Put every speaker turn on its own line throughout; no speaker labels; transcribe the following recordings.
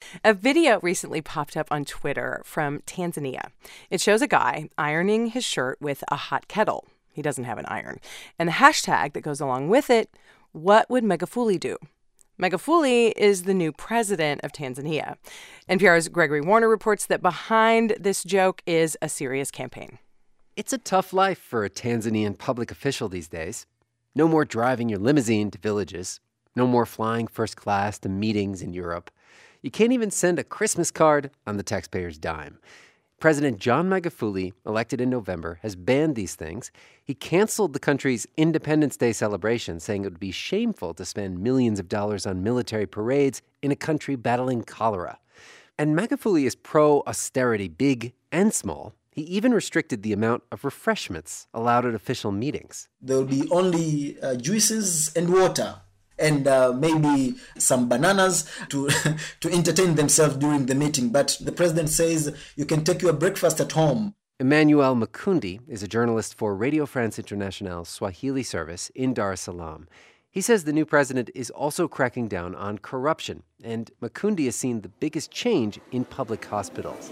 A video recently popped up on Twitter from Tanzania. It shows a guy ironing his shirt with a hot kettle. He doesn't have an iron. And the hashtag that goes along with it, what would Magufuli do? Magufuli is the new president of Tanzania. NPR's Gregory Warner reports that behind this joke is a serious campaign.
It's a tough life for a Tanzanian public official these days. No more driving your limousine to villages. No more flying first class to meetings in Europe. You can't even send a Christmas card on the taxpayer's dime. President John Magufuli, elected in November, has banned these things. He canceled the country's Independence Day celebration, saying it would be shameful to spend millions of dollars on military parades in a country battling cholera. And Magufuli is pro-austerity, big and small. He even restricted the amount of refreshments allowed at official meetings.
There will be only juices and water, and maybe some bananas to entertain themselves during the meeting. But the president says you can take your breakfast at home.
Emmanuel Makundi is a journalist for Radio France International's Swahili service in Dar es Salaam. He says the new president is also cracking down on corruption, and Makundi has seen the biggest change in public hospitals.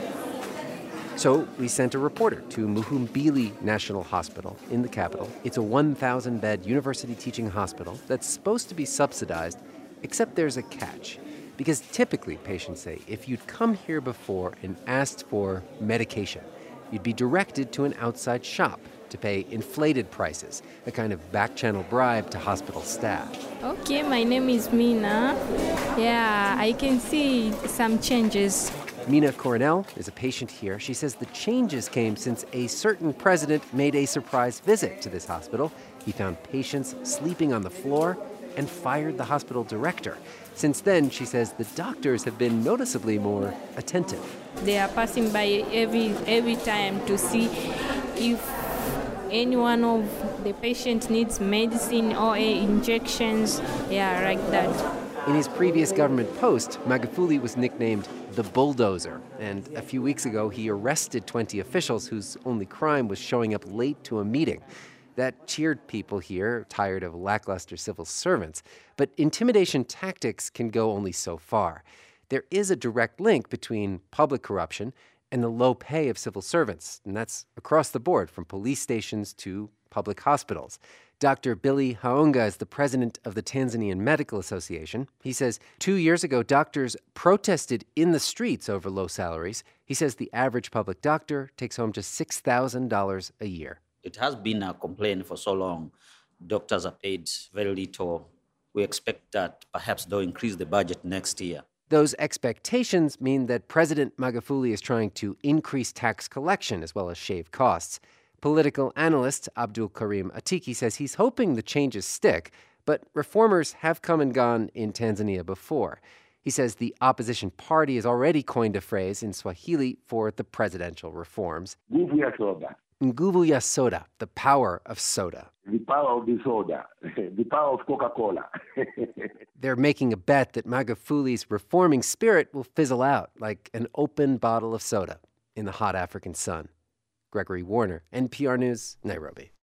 So we sent a reporter to Muhimbili National Hospital in the capital. It's a 1,000-bed university teaching hospital that's supposed to be subsidized, except there's a catch. Because typically, patients say, if you'd come here before and asked for medication, you'd be directed to an outside shop to pay inflated prices, a kind of back-channel bribe to hospital staff.
Okay, my name is Mina. Yeah, I can see some changes.
Mina Coronel is a patient here. She says the changes came since a certain president made a surprise visit to this hospital. He found patients sleeping on the floor and fired the hospital director. Since then, she says the doctors have been noticeably more attentive.
They are passing by every time to see if any one of the patient needs medicine or injections. Yeah, like that.
In his previous government post, Magufuli was nicknamed the Bulldozer, and a few weeks ago he arrested 20 officials whose only crime was showing up late to a meeting. That cheered people here, tired of lackluster civil servants. But intimidation tactics can go only so far. There is a direct link between public corruption and the low pay of civil servants, and that's across the board, from police stations to public hospitals. Dr. Billy Haonga is the president of the Tanzanian Medical Association. He says 2 years ago, doctors protested in the streets over low salaries. He says the average public doctor takes home just $6,000 a year.
It has been a complaint for so long. Doctors are paid very little. We expect that perhaps they'll increase the budget next year.
Those expectations mean that President Magufuli is trying to increase tax collection as well as shave costs. Political analyst Abdul Karim Atiki says he's hoping the changes stick, but reformers have come and gone in Tanzania before. He says the opposition party has already coined a phrase in Swahili for the presidential reforms.
Nguvu ya soda.
Nguvu ya soda, the power of soda.
The power of the soda. The power of Coca-Cola.
They're making a bet that Magufuli's reforming spirit will fizzle out like an open bottle of soda in the hot African sun. Gregory Warner, NPR News, Nairobi.